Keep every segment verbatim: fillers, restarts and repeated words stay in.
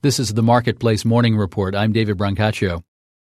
This is the Marketplace Morning Report. I'm David Brancaccio.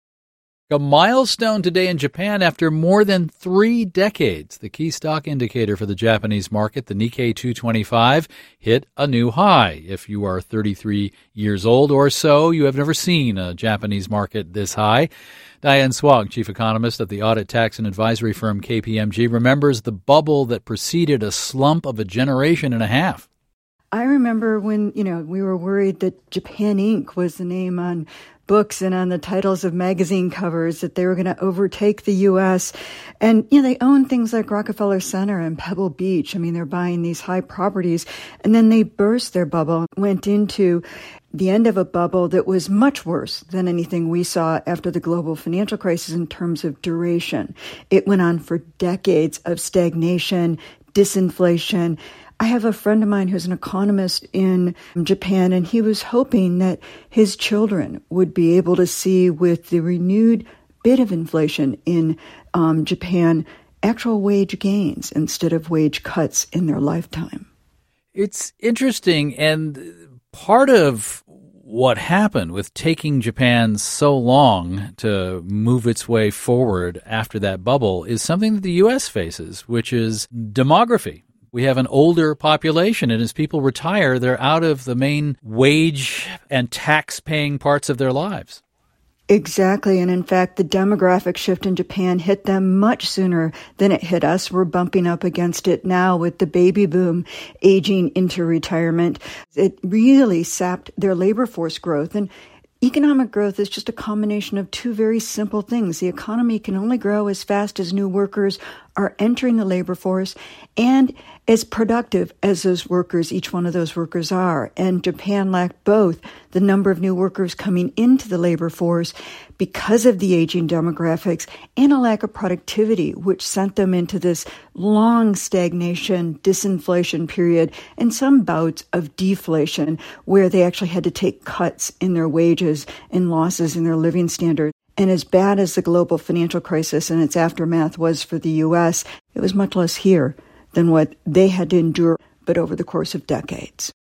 A milestone today in Japan after more than three decades. The key stock indicator for the Japanese market, the Nikkei two twenty-five, hit a new high. If you are thirty-three years old or so, you have never seen a Japanese market this high. Diane Swag, chief economist of the audit, tax, and advisory firm K P M G, remembers the bubble that preceded a slump of a generation and a half. I remember when, you know, we were worried that Japan Incorporated was the name on books and on the titles of magazine covers, that they were going to overtake the U S. And, you know, they own things like Rockefeller Center and Pebble Beach. I mean, they're buying these high properties. And then they burst their bubble, went into the end of a bubble that was much worse than anything we saw after the global financial crisis in terms of duration. It went on for decades of stagnation, disinflation. I have a friend of mine who's an economist in Japan, and he was hoping that his children would be able to see, with the renewed bit of inflation in um, Japan, actual wage gains instead of wage cuts in their lifetime. It's interesting, and part of what happened with taking Japan so long to move its way forward after that bubble is something that the U S faces, which is demography. We have an older population, and as people retire, they're out of the main wage and tax-paying parts of their lives. Exactly. And in fact, the demographic shift in Japan hit them much sooner than it hit us. We're bumping up against it now with the baby boom aging into retirement. It really sapped their labor force growth. And economic growth is just a combination of two very simple things. The economy can only grow as fast as new workers are entering the labor force and as productive as those workers, each one of those workers are. And Japan lacked both the number of new workers coming into the labor force because of the aging demographics and a lack of productivity, which sent them into this long stagnation, disinflation period, and some bouts of deflation where they actually had to take cuts in their wages and losses in their living standards. And as bad as the global financial crisis and its aftermath was for the U S, it was much less here than what they had to endure, but over the course of decades.